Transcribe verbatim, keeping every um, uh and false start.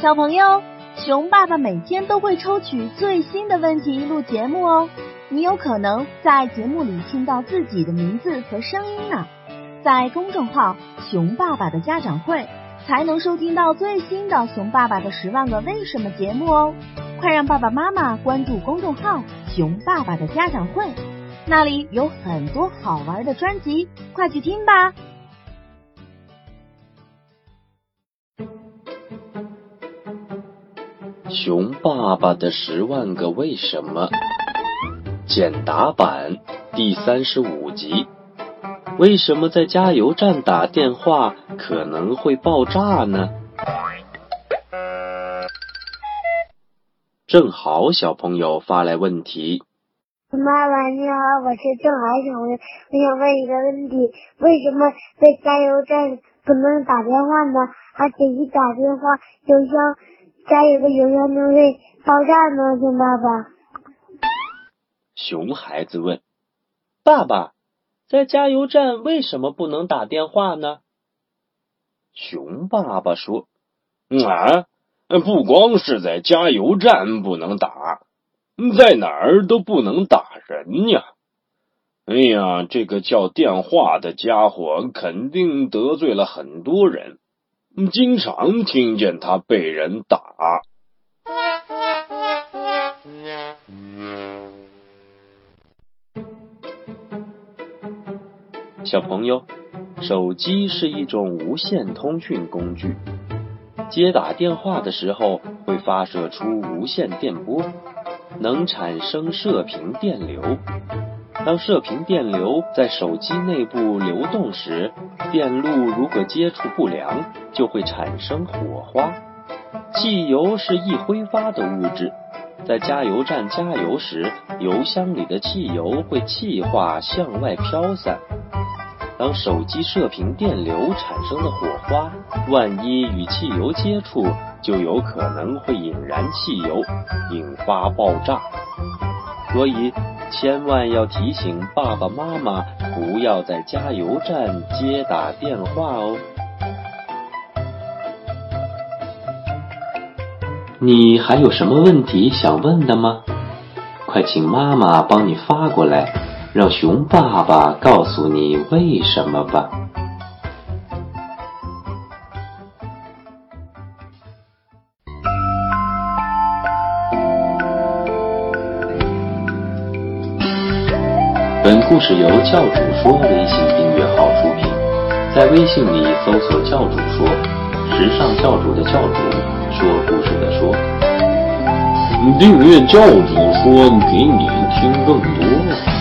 小朋友，熊爸爸每天都会抽取最新的问题录节目哦，你有可能在节目里听到自己的名字和声音呢。在公众号熊爸爸的家长会才能收听到最新的熊爸爸的十万个为什么节目哦。快让爸爸妈妈关注公众号熊爸爸的家长会，那里有很多好玩的专辑，快去听吧。 熊爸爸的十万个为什么简答版第三十五集，为什么在加油站打电话可能会爆炸呢？正好小朋友发来问题。 妈妈你好，我是正好小朋友，我想问一个问题，为什么在加油站不能打电话呢？而且一打电话油箱加油的油箱就会爆炸呢？熊爸爸。 熊孩子问，爸爸，在加油站为什么不能打电话呢？熊爸爸说，啊，不光是在加油站不能打，在哪儿都不能打人呀。哎呀，这个叫电话的家伙肯定得罪了很多人，经常听见他被人打。小朋友，手机是一种无线通讯工具，接打电话的时候会发射出无线电波，能产生射频电流。当射频电流在手机内部流动时，电路如果接触不良，就会产生火花。汽油是易挥发的物质，在加油站加油时，油箱里的汽油会气化向外飘散。当手机射频电流产生的火花，万一与汽油接触，就有可能会引燃汽油，引发爆炸。所以千万要提醒爸爸妈妈不要在加油站接打电话哦。你还有什么问题想问的吗？快请妈妈帮你发过来，让熊爸爸告诉你为什么吧。本故事由教主说微信订阅号出品，在微信里搜索教主说，时尚教主的教主，说故事的说。订阅教主说，给你听更多。